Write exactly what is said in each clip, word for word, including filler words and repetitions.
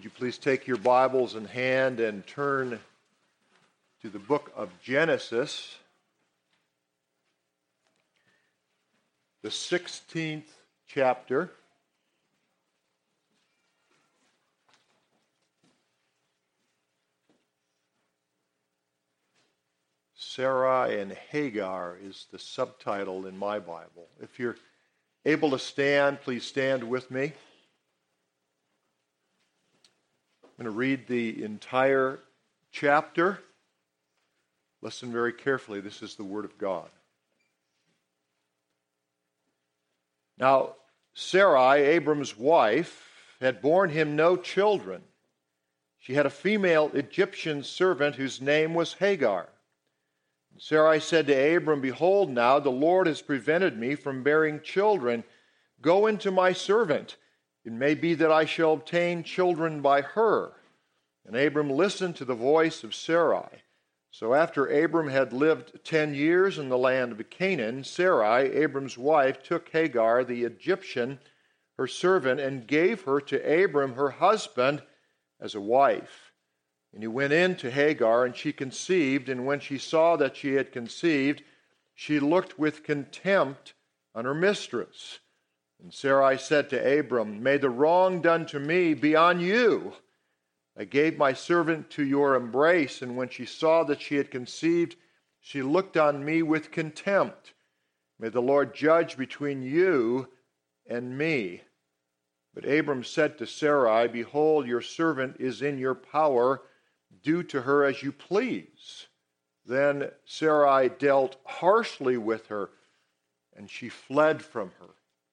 Would you please take your Bibles in hand and turn to the book of Genesis, the sixteenth chapter. Sarai and Hagar is the subtitle in my Bible. If you're able to stand, please stand with me. I'm going to read the entire chapter. Listen very carefully. This is the Word of God. Now, Sarai, Abram's wife, had borne him no children. She had a female Egyptian servant whose name was Hagar. And Sarai said to Abram, "Behold, now the Lord has prevented me from bearing children. Go into my servant. It may be that I shall obtain children by her." And Abram listened to the voice of Sarai. So after Abram had lived ten years in the land of Canaan, Sarai, Abram's wife, took Hagar the Egyptian, her servant, and gave her to Abram, her husband, as a wife. And he went in to Hagar, and she conceived, and when she saw that she had conceived, she looked with contempt on her mistress. And Sarai said to Abram, "May the wrong done to me be on you. I gave my servant to your embrace, and when she saw that she had conceived, she looked on me with contempt. May the Lord judge between you and me." But Abram said to Sarai, "Behold, your servant is in your power. Do to her as you please." Then Sarai dealt harshly with her, and she fled from her.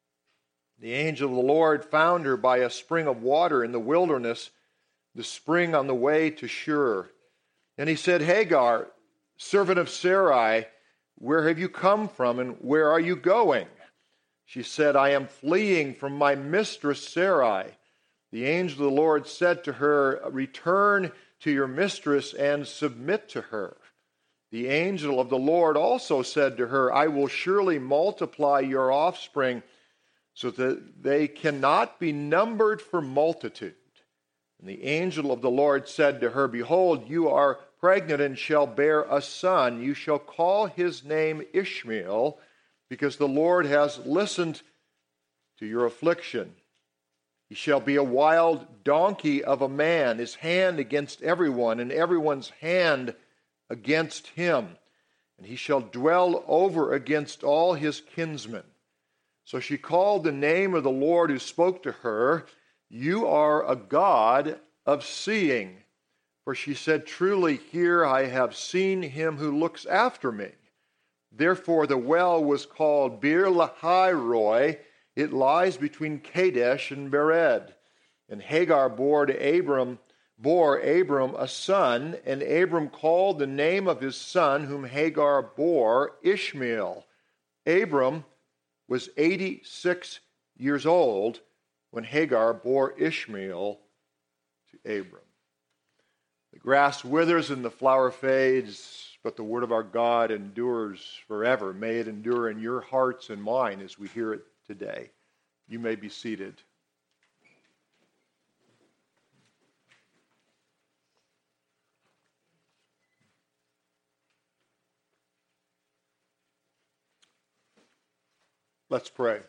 The angel of the Lord found her by a spring of water in the wilderness, the spring on the way to Shur. And he said, "Hagar, servant of Sarai, where have you come from, and where are you going?" She said, "I am fleeing from my mistress Sarai." The angel of the Lord said to her, "Return to your mistress and submit to her." The angel of the Lord also said to her, "I will surely multiply your offspring so that they cannot be numbered for multitude." And the angel of the Lord said to her, "Behold, you are pregnant and shall bear a son. You shall call his name Ishmael, because the Lord has listened to your affliction. He shall be a wild donkey of a man, his hand against everyone, and everyone's hand against him. And he shall dwell over against all his kinsmen." So she called the name of the Lord who spoke to her, "You are a God of seeing." For she said, "Truly here I have seen him who looks after me." Therefore the well was called Bir Lahai Roi. It lies between Kadesh and Bered. And Hagar bore to Abram, bore Abram a son, and Abram called the name of his son whom Hagar bore Ishmael. Abram was eighty-six years old when Hagar bore Ishmael to Abram. The grass withers and the flower fades, but the word of our God endures forever. May it endure in your hearts and mine as we hear it today. You may be seated. Let's pray.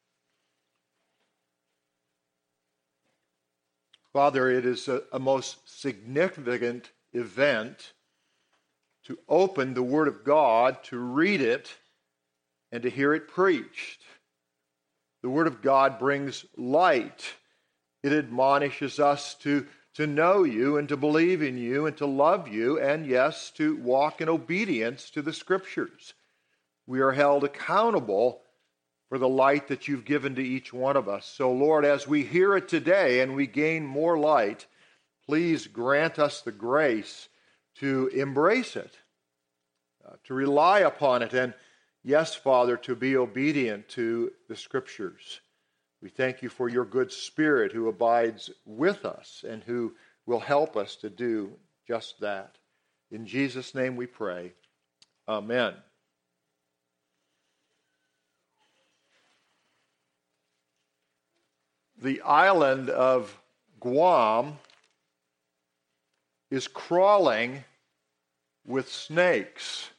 Father, it is a, a most significant event to open the Word of God, to read it, and to hear it preached. The Word of God brings light. It admonishes us to, to know you and to believe in you and to love you, and yes, to walk in obedience to the Scriptures. We are held accountable for the light that you've given to each one of us. So, Lord, as we hear it today and we gain more light, please grant us the grace to embrace it, uh, to rely upon it, and yes, Father, to be obedient to the Scriptures. We thank you for your good Spirit who abides with us and who will help us to do just that. In Jesus' name we pray. Amen. The island of Guam is crawling with snakes.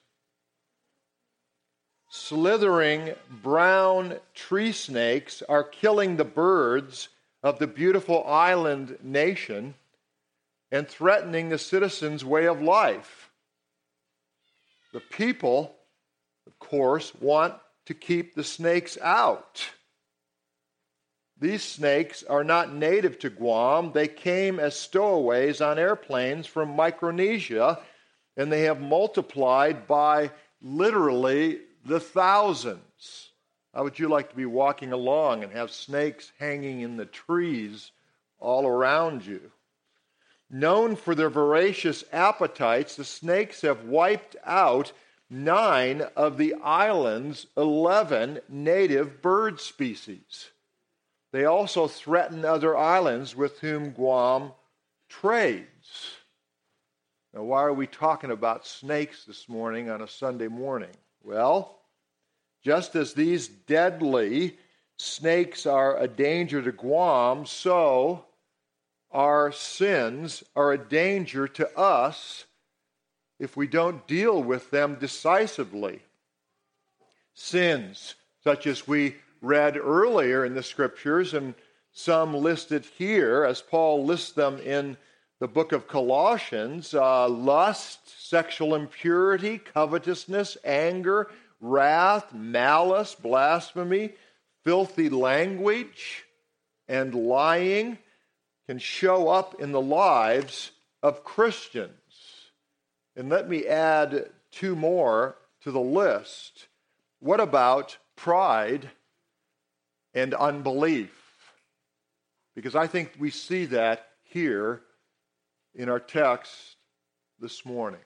Slithering brown tree snakes are killing the birds of the beautiful island nation and threatening the citizens' way of life. The people, of course, want to keep the snakes out. These snakes are not native to Guam. They came as stowaways on airplanes from Micronesia, and they have multiplied by literally the thousands. How would you like to be walking along and have snakes hanging in the trees all around you? Known for their voracious appetites, the snakes have wiped out nine of the island's eleven native bird species. They also threaten other islands with whom Guam trades. Now, why are we talking about snakes this morning on a Sunday morning? Well, just as these deadly snakes are a danger to Guam, so our sins are a danger to us if we don't deal with them decisively. Sins such as we read earlier in the Scriptures, and some listed here as Paul lists them in the book of Colossians: uh, lust, sexual impurity, covetousness, anger, wrath, malice, blasphemy, filthy language, and lying can show up in the lives of Christians. And let me add two more to the list. What about pride and unbelief? Because I think we see that here in our text this morning.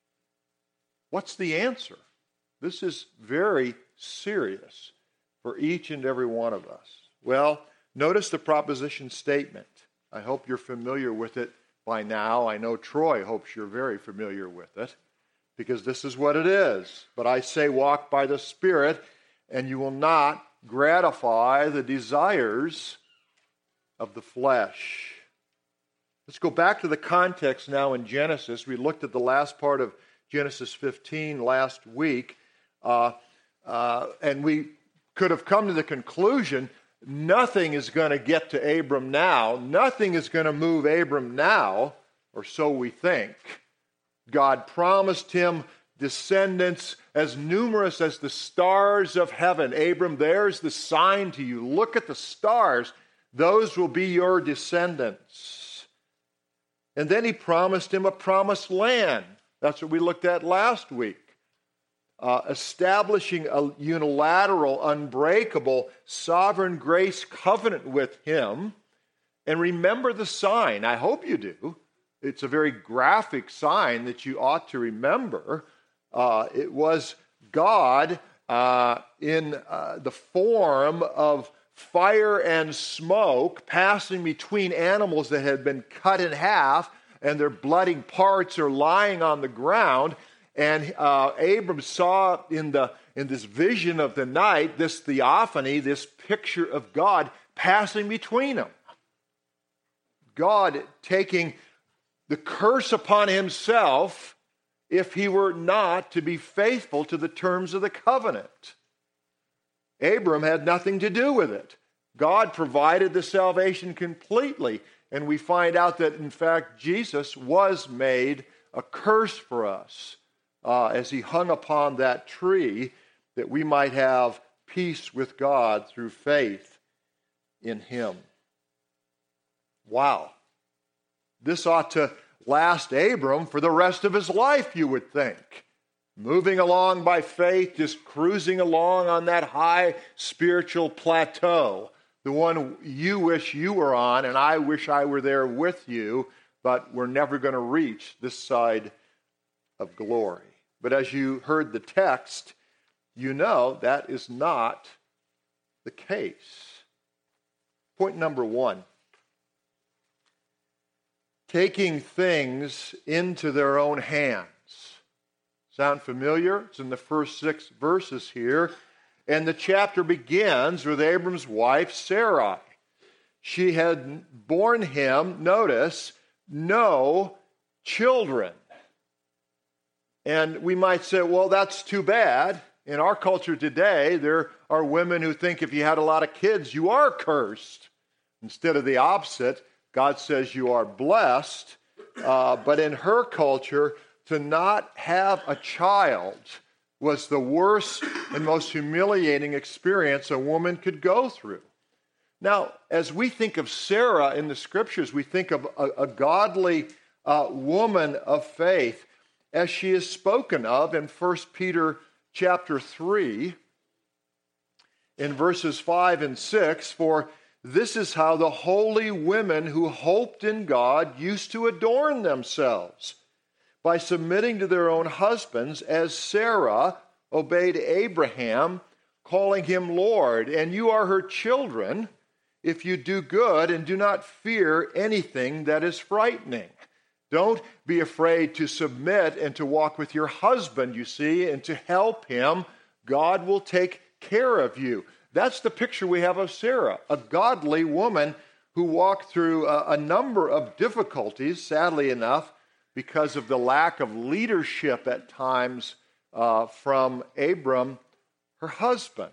What's the answer? This is very serious for each and every one of us. Well, notice the proposition statement. I hope you're familiar with it by now. I know Troy hopes you're very familiar with it, because this is what it is. But I say, walk by the Spirit, and you will not gratify the desires of the flesh. Let's go back to the context now in Genesis. We looked at the last part of Genesis fifteen last week, uh, uh, and we could have come to the conclusion nothing is going to get to Abram now. Nothing is going to move Abram now, or so we think. God promised him descendants as numerous as the stars of heaven. Abram, there's the sign to you. Look at the stars. Those will be your descendants. And then he promised him a promised land. That's what we looked at last week. Uh, establishing a unilateral, unbreakable, sovereign grace covenant with him. And remember the sign. I hope you do. It's a very graphic sign that you ought to remember. Uh, it was God uh, in uh, the form of fire and smoke passing between animals that had been cut in half, and their bloody parts are lying on the ground. And uh, Abram saw in the in this vision of the night, this theophany, this picture of God passing between them. God taking the curse upon himself if he were not to be faithful to the terms of the covenant. Abram had nothing to do with it. God provided the salvation completely. And we find out that, in fact, Jesus was made a curse for us. Uh, as he hung upon that tree, that we might have peace with God through faith in him. Wow. This ought to last Abram for the rest of his life, you would think. Moving along by faith, just cruising along on that high spiritual plateau, the one you wish you were on, and I wish I were there with you, but we're never going to reach this side of glory. But as you heard the text, you know that is not the case. Point number one. Taking things into their own hands. Sound familiar? It's in the first six verses here. And the chapter begins with Abram's wife, Sarai. She had borne him, notice, no children. And we might say, well, that's too bad. In our culture today, there are women who think if you had a lot of kids, you are cursed. Instead of the opposite, God says you are blessed. Uh, but in her culture, to not have a child was the worst and most humiliating experience a woman could go through. Now, as we think of Sarah in the scriptures, we think of a, a godly uh, woman of faith, as she is spoken of in First Peter chapter three, in verses five and six, for this is how the holy women who hoped in God used to adorn themselves, by submitting to their own husbands, as Sarah obeyed Abraham, calling him Lord. And you are her children if you do good and do not fear anything that is frightening. Don't be afraid to submit and to walk with your husband, you see, and to help him. God will take care of you. That's the picture we have of Sarah, a godly woman who walked through a, a number of difficulties, sadly enough, because of the lack of leadership at times uh, from Abram, her husband.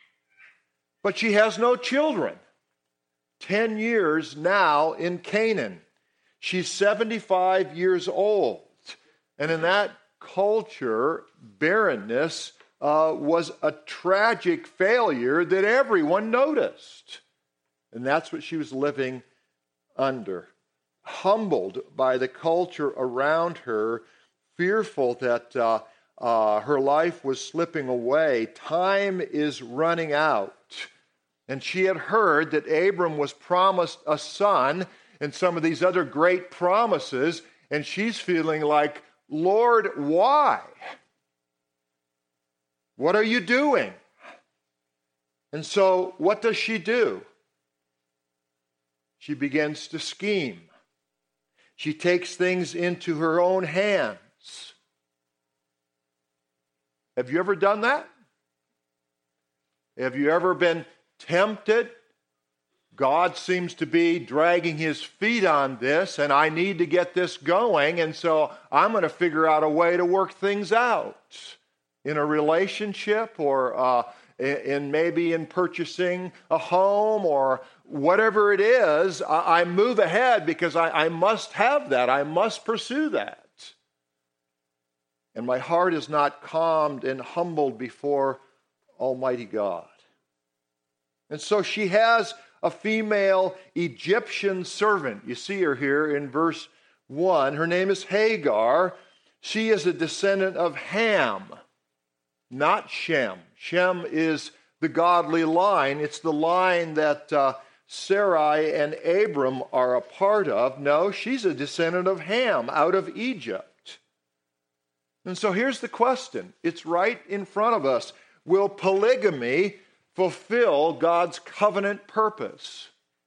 But she has no children. Ten years now in Canaan. She's seventy-five years old. And in that culture, barrenness uh, was a tragic failure that everyone noticed. And that's what she was living under. Humbled by the culture around her, fearful that uh, uh, her life was slipping away. Time is running out. And she had heard that Abram was promised a son and some of these other great promises, and she's feeling like, Lord, why? What are you doing? And so what does she do? She begins to scheme. She takes things into her own hands. Have you ever done that? Have you ever been tempted? God seems to be dragging his feet on this, and I need to get this going, and so I'm going to figure out a way to work things out in a relationship, or uh, in maybe in purchasing a home, or whatever it is. I, I move ahead because I, I must have that. I must pursue that. And my heart is not calmed and humbled before Almighty God. And so she has a female Egyptian servant. You see her here in verse one. Her name is Hagar. She is a descendant of Ham, not Shem. Shem is the godly line. It's the line that uh, Sarai and Abram are a part of. No, she's a descendant of Ham out of Egypt. And so here's the question. It's right in front of us. Will polygamy fulfill God's covenant purpose?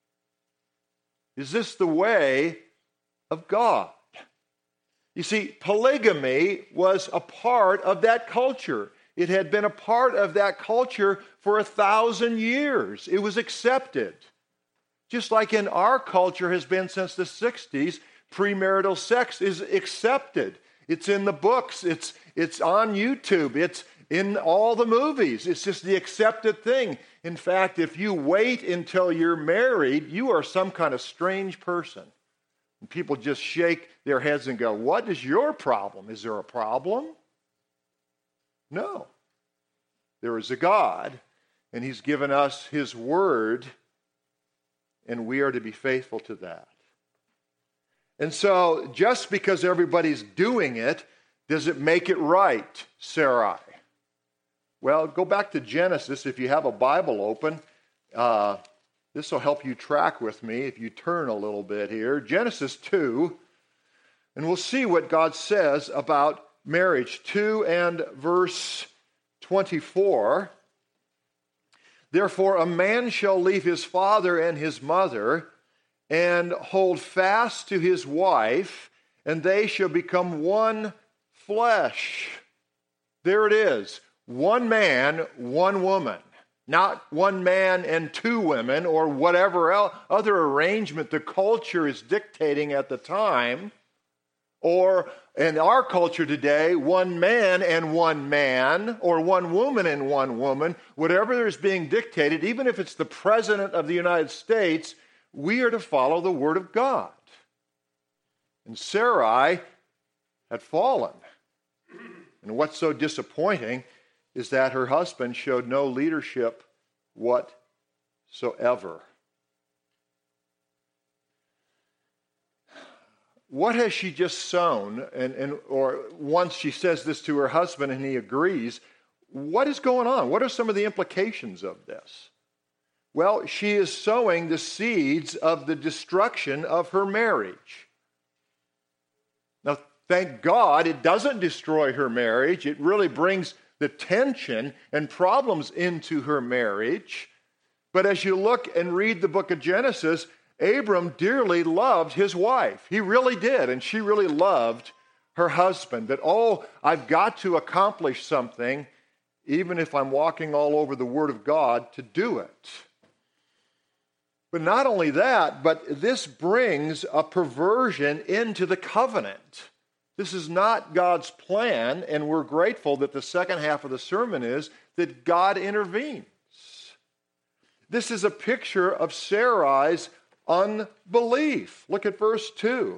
Is this the way of God? You see, polygamy was a part of that culture. It had been a part of that culture for a thousand years. It was accepted. Just like in our culture has been since the sixties, premarital sex is accepted. It's in the books. It's, it's on YouTube. It's in all the movies. It's just the accepted thing. In fact, if you wait until you're married, you are some kind of strange person. And people just shake their heads and go, what is your problem? Is there a problem? No. There is a God, and he's given us his word, and we are to be faithful to that. And so, just because everybody's doing it, does it make it right, Sarai? Well, go back to Genesis. If you have a Bible open, uh, this will help you track with me if you turn a little bit here. Genesis two, and we'll see what God says about marriage. two and verse twenty-four. Therefore, a man shall leave his father and his mother and hold fast to his wife, and they shall become one flesh. There it is. One man, one woman. Not one man and two women, or whatever else, other arrangement the culture is dictating at the time. Or in our culture today, one man and one man, or one woman and one woman, whatever is being dictated, even if it's the President of the United States, we are to follow the Word of God. And Sarai had fallen. And what's so disappointing is that her husband showed no leadership whatsoever. What has she just sown? And, and or once she says this to her husband and he agrees, what is going on? What are some of the implications of this? Well, she is sowing the seeds of the destruction of her marriage. Now, thank God it doesn't destroy her marriage. It really brings the tension and problems into her marriage. But as you look and read the book of Genesis, Abram dearly loved his wife. He really did, and she really loved her husband. That, oh, I've got to accomplish something, even if I'm walking all over the Word of God, to do it. But not only that, but this brings a perversion into the covenant. This is not God's plan, and we're grateful that the second half of the sermon is that God intervenes. This is a picture of Sarai's unbelief. Look at verse two.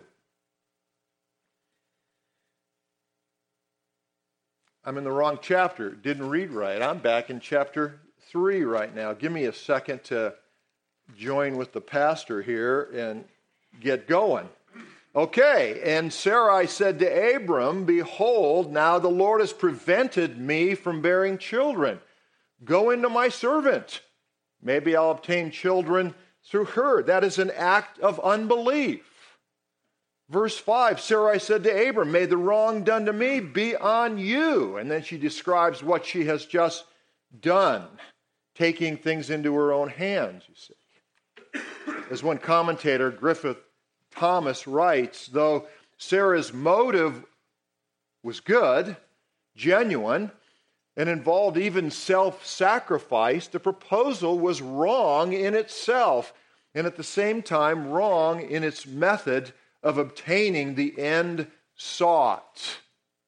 I'm in the wrong chapter. Didn't read right. I'm back in chapter three right now. Give me a second to join with the pastor here and get going. Okay, and Sarai said to Abram, "Behold, now the Lord has prevented me from bearing children. Go into my servant. Maybe I'll obtain children through her." That is an act of unbelief. Verse five, Sarai said to Abram, "May the wrong done to me be on you." And then she describes what she has just done, taking things into her own hands, you see. As one commentator, Griffith Thomas, writes, though Sarah's motive was good, genuine, and involved even self-sacrifice, the proposal was wrong in itself, and at the same time wrong in its method of obtaining the end sought.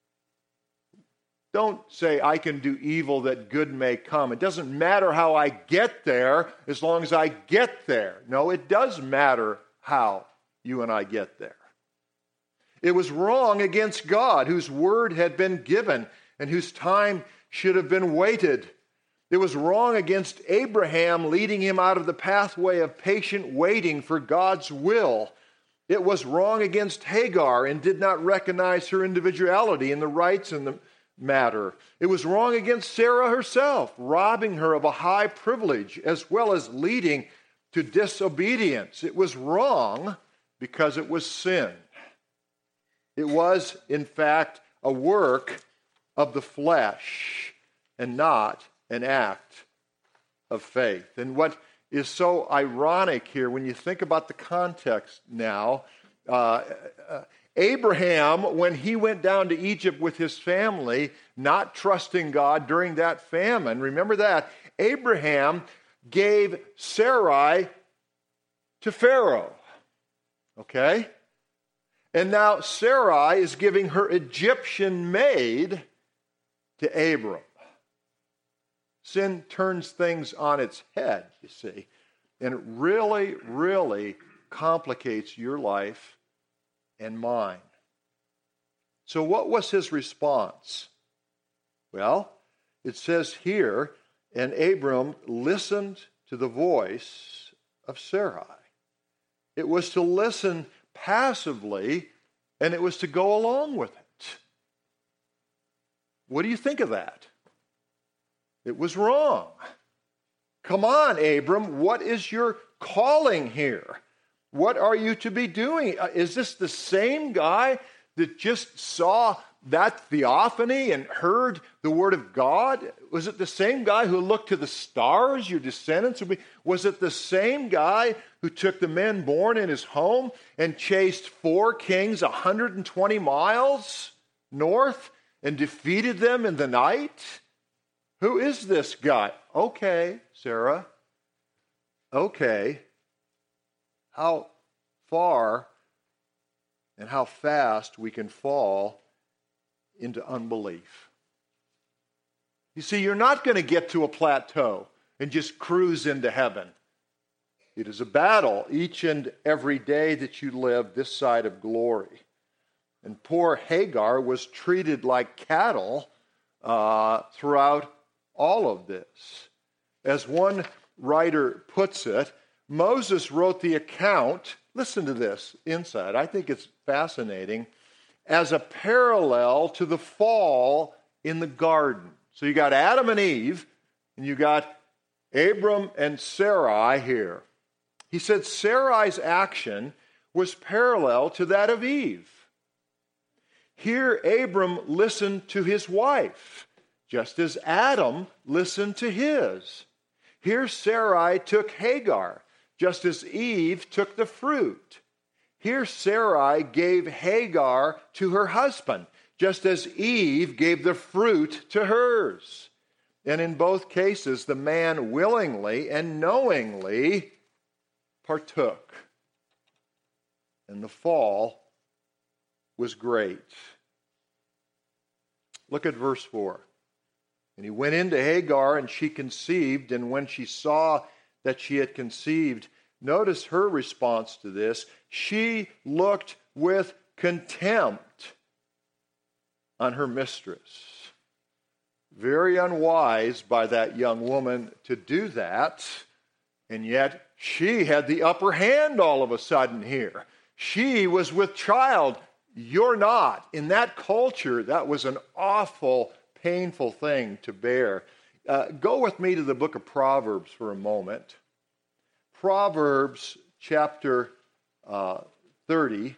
Don't say, "I can do evil that good may come." It doesn't matter how I get there as long as I get there. No, it does matter how you and I get there. It was wrong against God, whose word had been given and whose time should have been waited. It was wrong against Abraham, leading him out of the pathway of patient waiting for God's will. It was wrong against Hagar and did not recognize her individuality and the rights in the matter. It was wrong against Sarah herself, robbing her of a high privilege as well as leading to disobedience. It was wrong because it was sin. It was, in fact, a work of the flesh and not an act of faith. And what is so ironic here, when you think about the context now, uh, uh, Abraham, when he went down to Egypt with his family, not trusting God during that famine, remember that, Abraham gave Sarai to Pharaoh. Okay? And now Sarai is giving her Egyptian maid to Abram. Sin turns things on its head, you see. And it really, really complicates your life and mine. So what was his response? Well, it says here, and Abram listened to the voice of Sarai. It was to listen passively, and it was to go along with it. What do you think of that? It was wrong. Come on, Abram, what is your calling here? What are you to be doing? Is this the same guy that just saw that theophany and heard the word of God? Was it the same guy who looked to the stars, your descendants would be? Was it the same guy who took the men born in his home and chased four kings one hundred twenty miles north and defeated them in the night? Who is this guy? Okay, Sarah. Okay. How far and how fast we can fall into unbelief. You see, you're not going to get to a plateau and just cruise into heaven. It is a battle each and every day that you live this side of glory. And poor Hagar was treated like cattle uh, throughout all of this. As one writer puts it, Moses wrote the account, listen to this insight, I think it's fascinating, as a parallel to the fall in the garden. So you got Adam and Eve, and you got Abram and Sarai here. He said Sarai's action was parallel to that of Eve. Here, Abram listened to his wife, just as Adam listened to his. Here, Sarai took Hagar, just as Eve took the fruit. Here, Sarai gave Hagar to her husband, just as Eve gave the fruit to hers. And in both cases, the man willingly and knowingly partook. And the fall was great. Look at verse four. And he went into Hagar, and she conceived, and when she saw that she had conceived, notice her response to this. She looked with contempt on her mistress. Very unwise by that young woman to do that, and yet she had the upper hand all of a sudden here. She was with child. You're not. In that culture, that was an awful, painful thing to bear. Uh, go with me to the book of Proverbs for a moment. Proverbs chapter uh, thirty.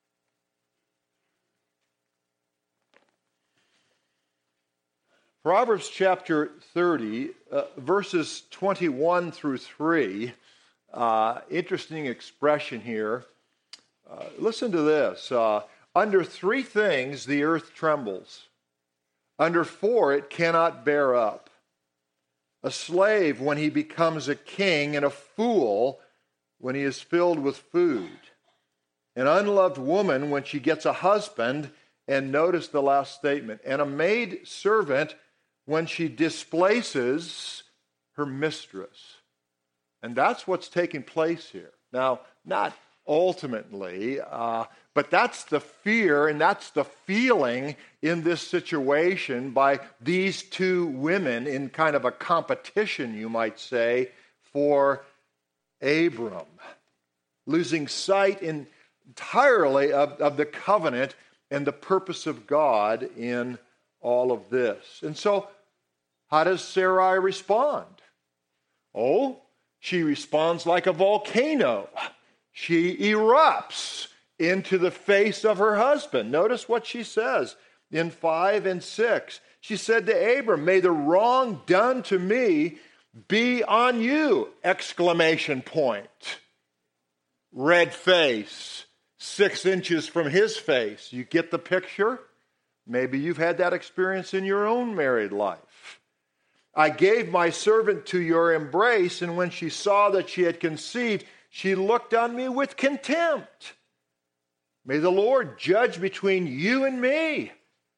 Proverbs chapter thirty, uh, verses twenty-one through three. Uh, interesting expression here. Uh, listen to this. Uh, Under three things the earth trembles. Under four it cannot bear up. A slave when he becomes a king, and a fool when he is filled with food. An unloved woman when she gets a husband, and notice the last statement, and a maid servant when she displaces her mistress. And that's what's taking place here. Now, not ultimately, uh, but that's the fear and that's the feeling in this situation by these two women in kind of a competition, you might say, for Abram. Losing sight in, entirely of, of the covenant and the purpose of God in all of this. And so, how does Sarai respond? Oh, she responds like a volcano. She erupts into the face of her husband. Notice what she says in five and six. She said to Abram, "May the wrong done to me be on you!" Exclamation point. Red face, six inches from his face. You get the picture? Maybe you've had that experience in your own married life. "I gave my servant to your embrace, and when she saw that she had conceived, she looked on me with contempt. May the Lord judge between you and me."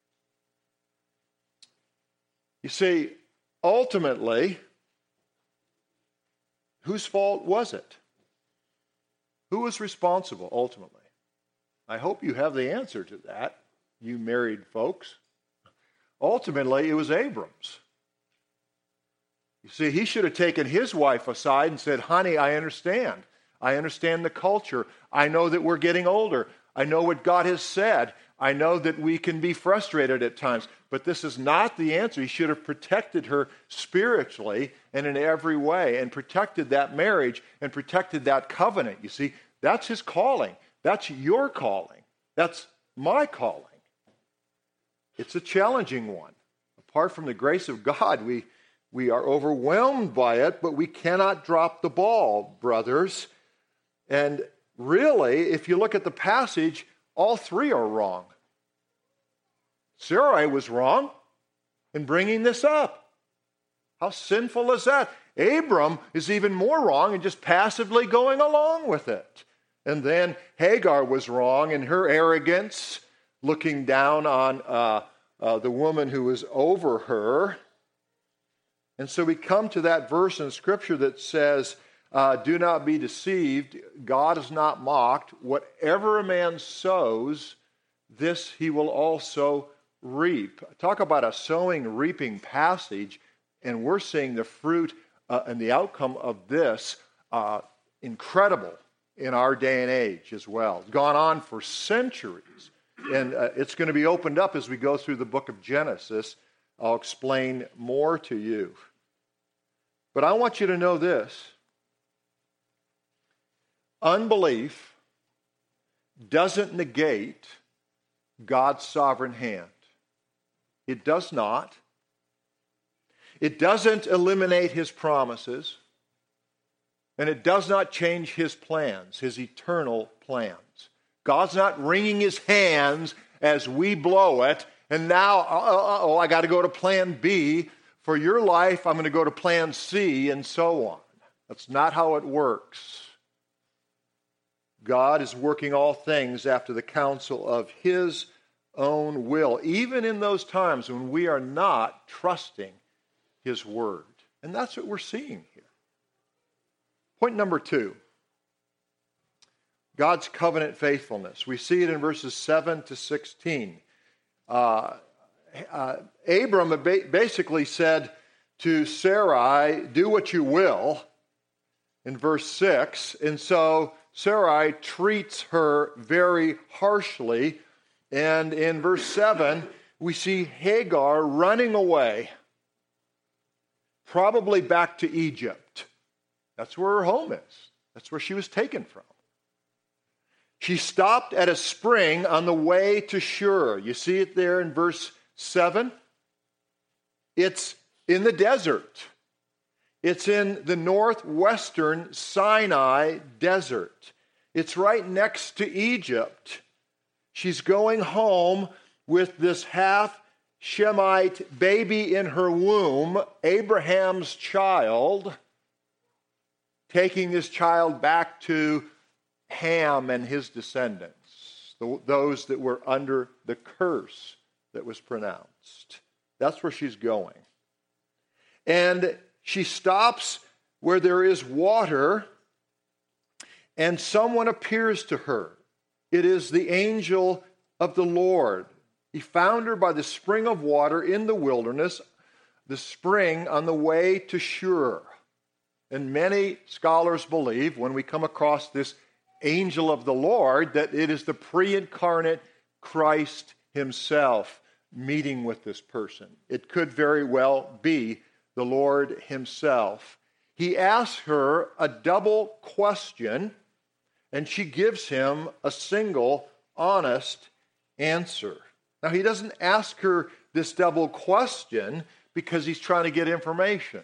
You see, ultimately, whose fault was it? Who was responsible ultimately? I hope you have the answer to that, you married folks. Ultimately, it was Abram's. You see, he should have taken his wife aside and said, "Honey, I understand. I understand the culture. I know that we're getting older. I know what God has said. I know that we can be frustrated at times, but this is not the answer." He should have protected her spiritually and in every way and protected that marriage and protected that covenant. You see, that's his calling. That's your calling. That's my calling. It's a challenging one. Apart from the grace of God, we, we are overwhelmed by it, but we cannot drop the ball, brothers. And really, if you look at the passage, all three are wrong. Sarai was wrong in bringing this up. How sinful is that? Abram is even more wrong and just passively going along with it. And then Hagar was wrong in her arrogance, looking down on uh, uh, the woman who was over her. And so we come to that verse in Scripture that says, uh, do not be deceived. God is not mocked. Whatever a man sows, this he will also reap. Talk about a sowing, reaping passage. And we're seeing the fruit uh, and the outcome of this uh, incredible in our day and age as well. It's gone on for centuries. And uh, it's going to be opened up as we go through the book of Genesis. I'll explain more to you. But I want you to know this. Unbelief doesn't negate God's sovereign hand. It does not. It doesn't eliminate his promises. And it does not change his plans, his eternal plans. God's not wringing his hands as we blow it, and now, uh, oh, I got to go to plan B. For your life, I'm going to go to plan C, and so on. That's not how it works. God is working all things after the counsel of his own will, even in those times when we are not trusting his word. And that's what we're seeing here. Point number two, God's covenant faithfulness. We see it in verses seven to sixteen. Uh, uh, Abram basically said to Sarai, do what you will, in verse six. And so Sarai treats her very harshly. And in verse seven, we see Hagar running away, probably back to Egypt. That's where her home is. That's where she was taken from. She stopped at a spring on the way to Shur. You see it there in verse seven? It's in the desert. It's in the northwestern Sinai desert. It's right next to Egypt. She's going home with this half-Shemite baby in her womb, Abraham's child, taking this child back to Ham and his descendants, those that were under the curse that was pronounced. That's where she's going. And she stops where there is water, and someone appears to her. It is the angel of the Lord. He found her by the spring of water in the wilderness, the spring on the way to Shur. And many scholars believe, when we come across this angel of the Lord, that it is the pre-incarnate Christ himself meeting with this person. It could very well be the Lord himself. He asks her a double question, and she gives him a single honest answer. Now, he doesn't ask her this double question because he's trying to get information.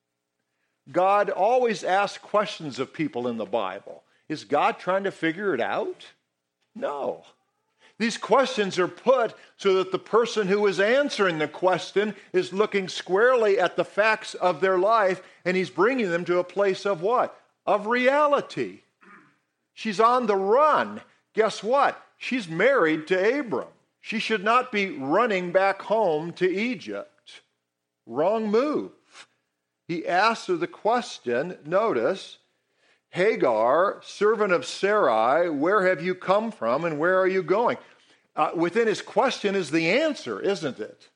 God always asks questions of people in the Bible. Is God trying to figure it out? No. These questions are put so that the person who is answering the question is looking squarely at the facts of their life, and he's bringing them to a place of what? Of reality. She's on the run. Guess what? She's married to Abram. She should not be running back home to Egypt. Wrong move. He asks her the question, notice, Hagar, servant of Sarai, where have you come from and where are you going? Uh, within his question is the answer, isn't it?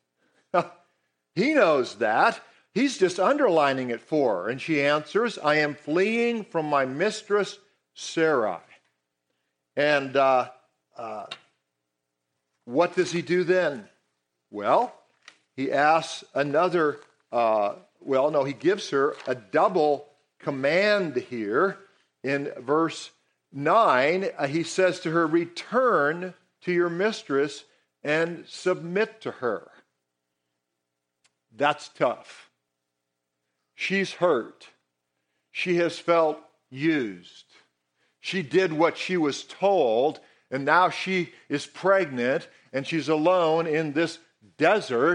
He knows that. He's just underlining it for her. And she answers, I am fleeing from my mistress Sarai. And uh, uh, what does he do then? Well, he asks another, uh, well, no, he gives her a double command here. In verse nine, uh, he says to her, return to your mistress and submit to her. That's tough. She's hurt. She has felt used. She did what she was told, and now she is pregnant, and she's alone in this desert,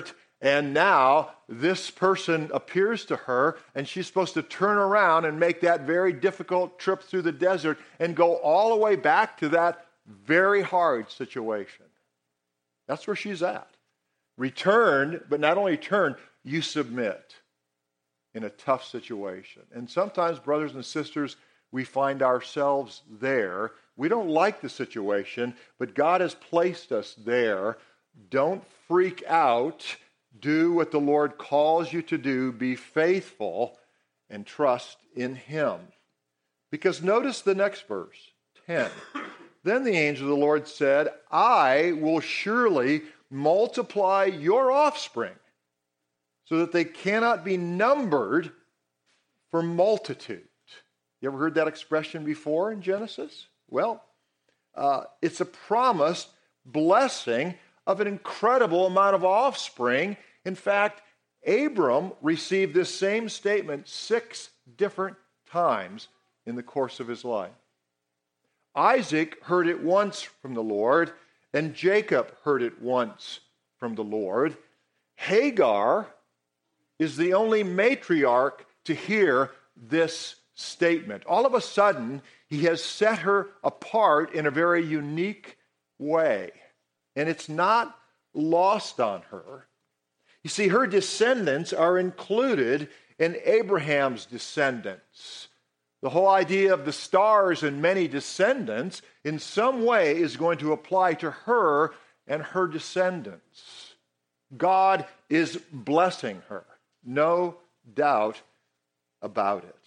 And now this person appears to her, and she's supposed to turn around and make that very difficult trip through the desert and go all the way back to that very hard situation. That's where she's at. Return, but not only turn, you submit in a tough situation. And sometimes, brothers and sisters, we find ourselves there. We don't like the situation, but God has placed us there. Don't freak out. Do what the Lord calls you to do. Be faithful and trust in Him. Because notice the next verse, ten. Then the angel of the Lord said, I will surely multiply your offspring so that they cannot be numbered for multitude. You ever heard that expression before in Genesis? Well, uh, it's a promised blessing of an incredible amount of offspring. In fact, Abram received this same statement six different times in the course of his life. Isaac heard it once from the Lord, and Jacob heard it once from the Lord. Hagar is the only matriarch to hear this statement. All of a sudden, he has set her apart in a very unique way. And it's not lost on her. You see, her descendants are included in Abraham's descendants. The whole idea of the stars and many descendants in some way is going to apply to her and her descendants. God is blessing her. No doubt about it.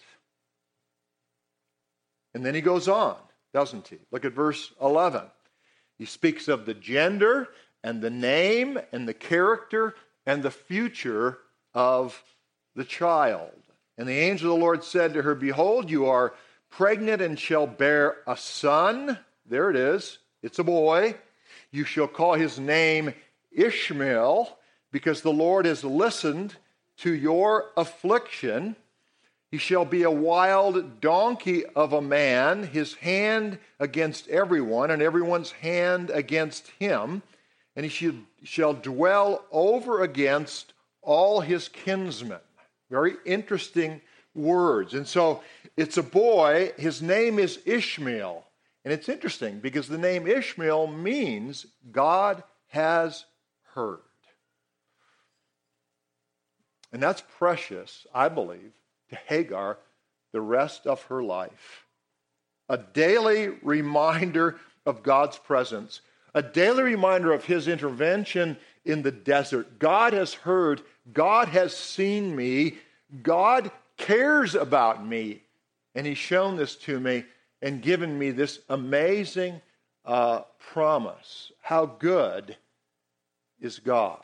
And then he goes on, doesn't he? Look at verse eleven. He speaks of the gender and the name and the character and the future of the child. And the angel of the Lord said to her, Behold, you are pregnant and shall bear a son. There it is. It's a boy. You shall call his name Ishmael, because the Lord has listened to your affliction. He shall be a wild donkey of a man, his hand against everyone, and everyone's hand against him. And he shall, shall dwell over against all his kinsmen. Very interesting words. And so it's a boy. His name is Ishmael. And it's interesting because the name Ishmael means God has heard. And that's precious, I believe, to Hagar the rest of her life. A daily reminder of God's presence. A daily reminder of His intervention in the desert. God has heard. God has seen me. God cares about me. And He's shown this to me and given me this amazing uh, promise. How good is God?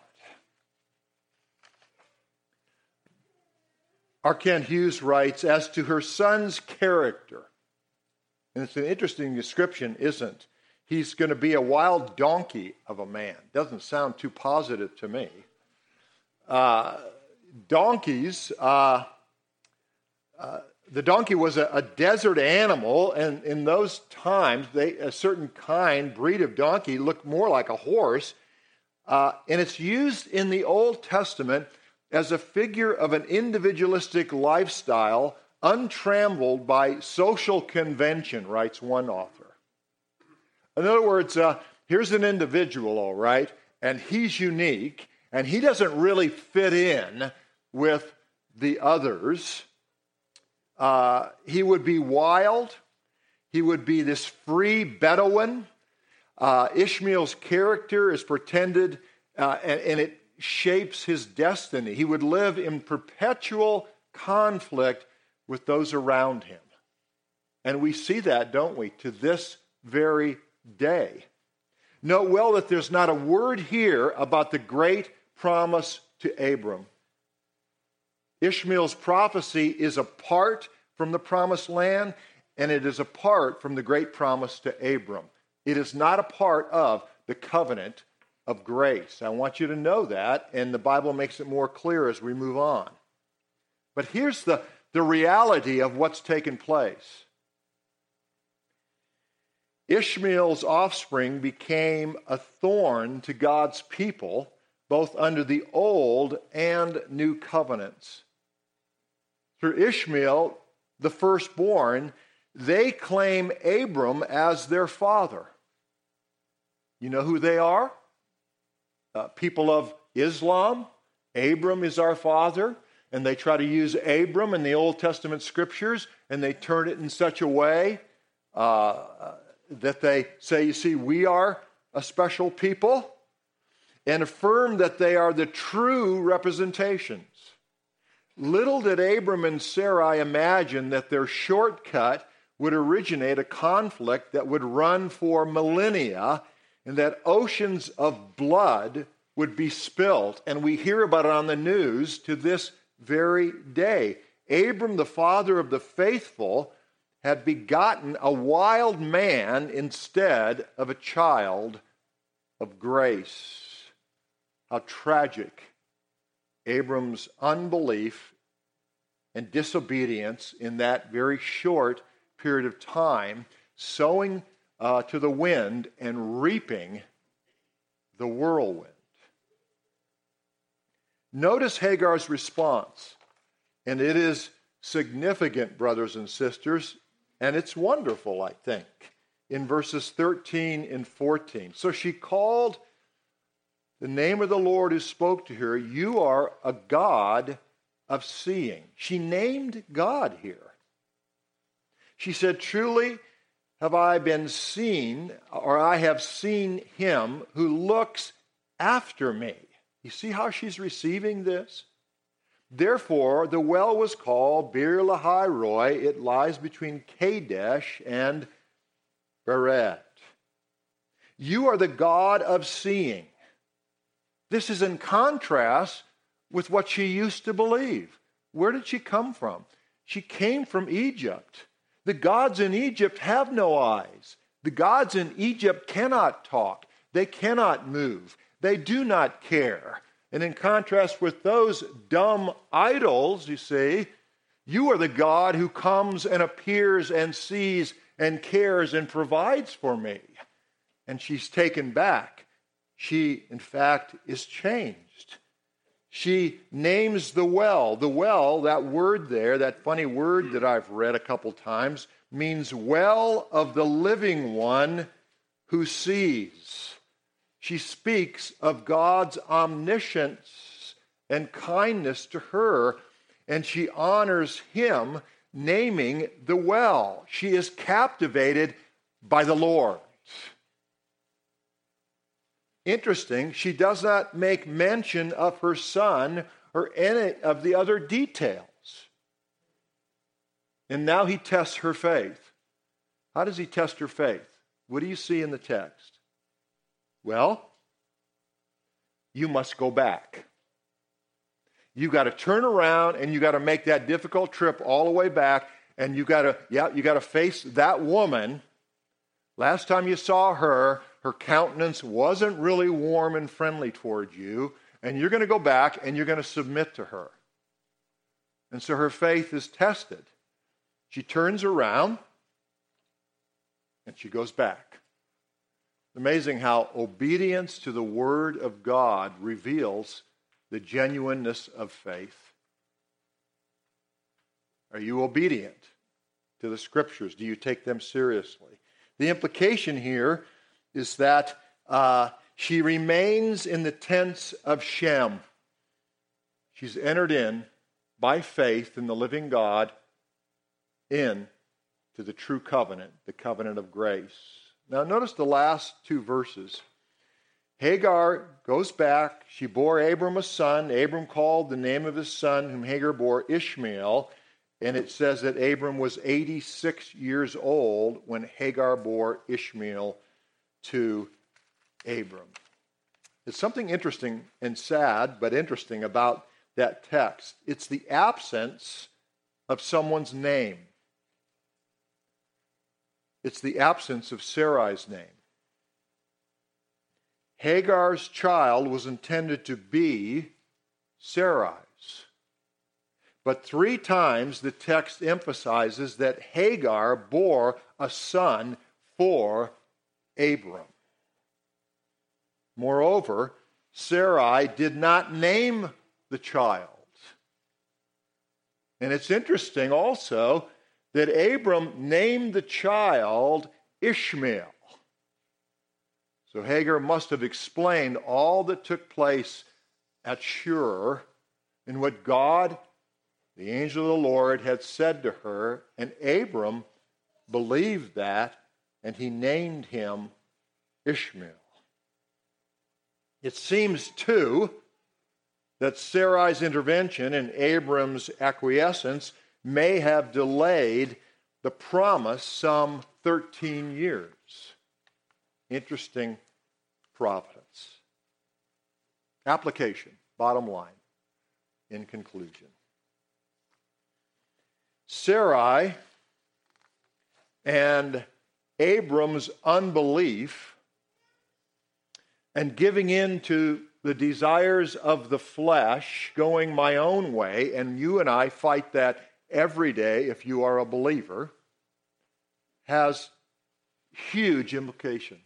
R. Kent Hughes writes, as to her son's character, and it's an interesting description, isn't? He's going to be a wild donkey of a man. Doesn't sound too positive to me. Uh, donkeys, uh, uh, the donkey was a, a desert animal, and in those times, they, a certain kind, breed of donkey looked more like a horse, uh, and it's used in the Old Testament as a figure of an individualistic lifestyle untrammeled by social convention, writes one author. In other words, uh, here's an individual, all right, and he's unique, and he doesn't really fit in with the others. Uh, he would be wild. He would be this free Bedouin. Uh, Ishmael's character is pretended, uh, and, and it shapes his destiny. He would live in perpetual conflict with those around him. And we see that, don't we, to this very day. Note well that there's not a word here about the great promise to Abram. Ishmael's prophecy is apart from the promised land, and it is apart from the great promise to Abram. It is not a part of the covenant of grace. I want you to know that, and the Bible makes it more clear as we move on. But here's the, the reality of what's taken place. Ishmael's offspring became a thorn to God's people both under the old and new covenants. Through Ishmael, the firstborn, they claim Abram as their father. You know who they are? Uh, people of Islam. Abram is our father. And they try to use Abram in the Old Testament scriptures, and they turn it in such a way uh, that they say, you see, we are a special people, and affirm that they are the true representations. Little did Abram and Sarai imagine that their shortcut would originate a conflict that would run for millennia, and that oceans of blood would be spilt. And we hear about it on the news to this very day. Abram, the father of the faithful, had begotten a wild man instead of a child of grace. How tragic Abram's unbelief and disobedience in that very short period of time, sowing uh, to the wind and reaping the whirlwind. Notice Hagar's response, and it is significant, brothers and sisters, and it's wonderful, I think, in verses thirteen and fourteen. So she called the name of the Lord who spoke to her, "You are a God of seeing." She named God here. She said, "Truly have I been seen, or I have seen him who looks after me." You see how she's receiving this? Therefore, the well was called Beer Lahai Roi. It lies between Kadesh and Bered. You are the God of seeing. This is in contrast with what she used to believe. Where did she come from? She came from Egypt. The gods in Egypt have no eyes. The gods in Egypt cannot talk. They cannot move. They do not care. And in contrast with those dumb idols, you see, you are the God who comes and appears and sees and cares and provides for me. And she's taken back. She, in fact, is changed. She names the well. The well, that word there, that funny word that I've read a couple times, means well of the living one who sees. She speaks of God's omniscience and kindness to her, and she honors him, naming the well. She is captivated by the Lord. Interesting, she does not make mention of her son or any of the other details. And now he tests her faith. How does he test her faith? What do you see in the text? Well, you must go back. You got to turn around and you got to make that difficult trip all the way back, and you got to, yeah, you got to face that woman. Last time you saw her, her countenance wasn't really warm and friendly toward you, and you're going to go back and you're going to submit to her. And so her faith is tested. She turns around and she goes back. Amazing how obedience to the Word of God reveals the genuineness of faith. Are you obedient to the Scriptures? Do you take them seriously? The implication here is that uh, she remains in the tents of Shem. She's entered in by faith in the living God in to the true covenant, the covenant of grace. Now notice the last two verses. Hagar goes back. She bore Abram a son. Abram called the name of his son, whom Hagar bore, Ishmael. And it says that Abram was eighty-six years old when Hagar bore Ishmael to Abram. There's something interesting and sad, but interesting about that text. It's the absence of someone's name. It's the absence of Sarai's name. Hagar's child was intended to be Sarai's. But three times the text emphasizes that Hagar bore a son for Abram. Moreover, Sarai did not name the child. And it's interesting also that Abram named the child Ishmael. So Hagar must have explained all that took place at Shur and what God, the angel of the Lord, had said to her. And Abram believed that, and he named him Ishmael. It seems, too, that Sarai's intervention and Abram's acquiescence may have delayed the promise some thirteen years. Interesting providence. Application, bottom line, in conclusion. Sarai and Abram's unbelief and giving in to the desires of the flesh, going my own way, and you and I fight that every day if you are a believer, has huge implications.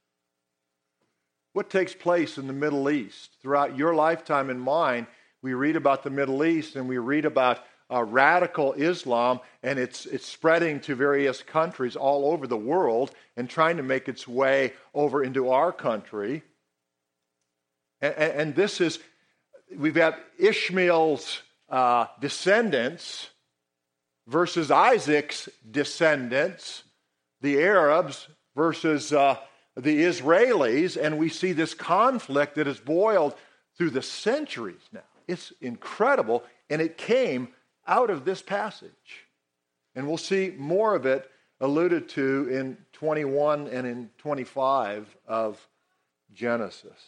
What takes place in the Middle East? Throughout your lifetime and mine, we read about the Middle East and we read about uh, radical Islam, and it's, it's spreading to various countries all over the world and trying to make its way over into our country. And, and this is, we've got Ishmael's uh, descendants versus Isaac's descendants, the Arabs versus uh, the Israelis, and we see this conflict that has boiled through the centuries now. It's incredible, and it came out of this passage. And we'll see more of it alluded to in twenty-one and in twenty-five of Genesis.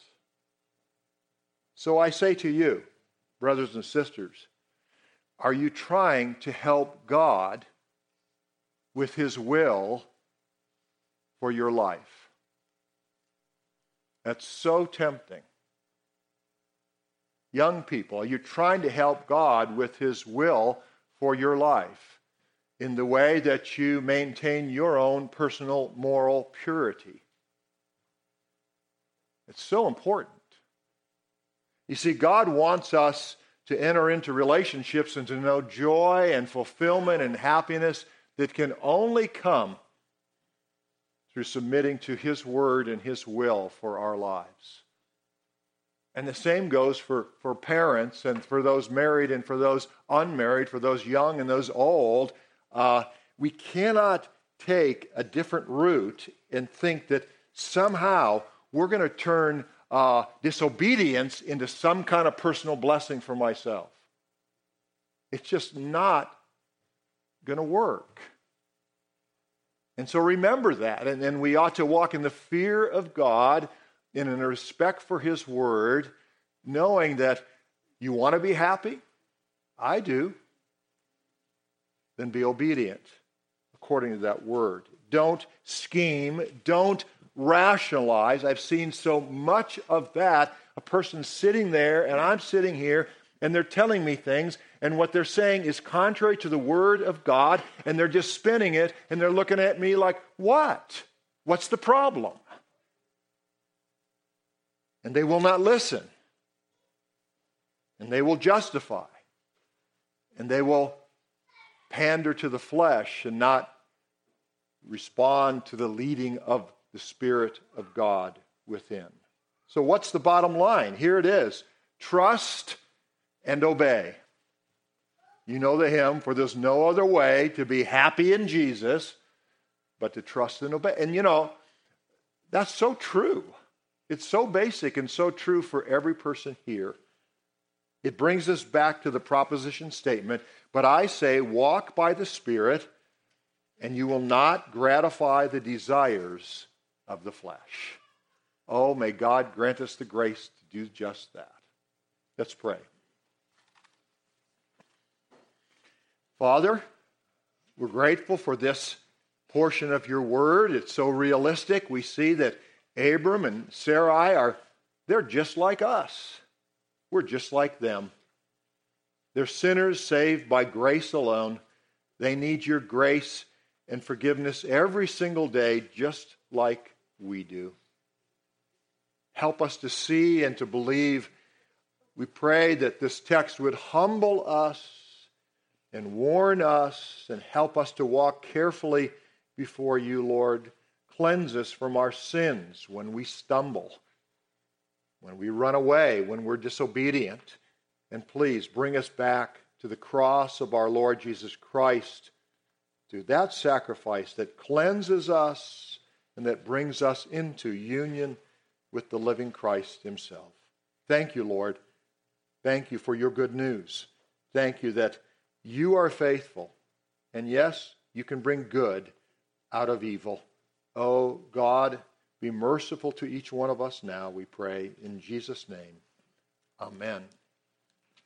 So I say to you, brothers and sisters, are you trying to help God with His will for your life? That's so tempting. Young people, are you trying to help God with His will for your life in the way that you maintain your own personal moral purity? It's so important. You see, God wants us to enter into relationships and to know joy and fulfillment and happiness that can only come through submitting to His word and His will for our lives. And the same goes for, for parents and for those married and for those unmarried, for those young and those old. Uh, we cannot take a different route and think that somehow we're going to turn uh, disobedience into some kind of personal blessing for myself. It's just not going to work. And so remember that. And then we ought to walk in the fear of God and in a respect for His word, knowing that you want to be happy? I do. Then be obedient according to that word. Don't scheme. Don't rationalize. I've seen so much of that. A person sitting there and I'm sitting here and they're telling me things, and what they're saying is contrary to the word of God, and they're just spinning it, and they're looking at me like, what? What's the problem? And they will not listen. And they will justify. And they will pander to the flesh and not respond to the leading of the Spirit of God within. So what's the bottom line? Here it is. Trust and obey. You know the hymn, for there's no other way to be happy in Jesus but to trust and obey. And you know, that's so true. It's so basic and so true for every person here. It brings us back to the proposition statement, but I say, walk by the Spirit, and you will not gratify the desires of the flesh. Oh, may God grant us the grace to do just that. Let's pray. Father, we're grateful for this portion of your word. It's so realistic. We see that Abram and Sarai are, they're just like us. We're just like them. They're sinners saved by grace alone. They need your grace and forgiveness every single day, just like we do. Help us to see and to believe. We pray that this text would humble us and warn us and help us to walk carefully before you, Lord. Cleanse us from our sins when we stumble, when we run away, when we're disobedient. And please bring us back to the cross of our Lord Jesus Christ, to that sacrifice that cleanses us and that brings us into union with the living Christ himself. Thank you, Lord. Thank you for your good news. Thank you that you are faithful. And yes, you can bring good out of evil. Oh, God, be merciful to each one of us now, we pray. In Jesus' name, amen.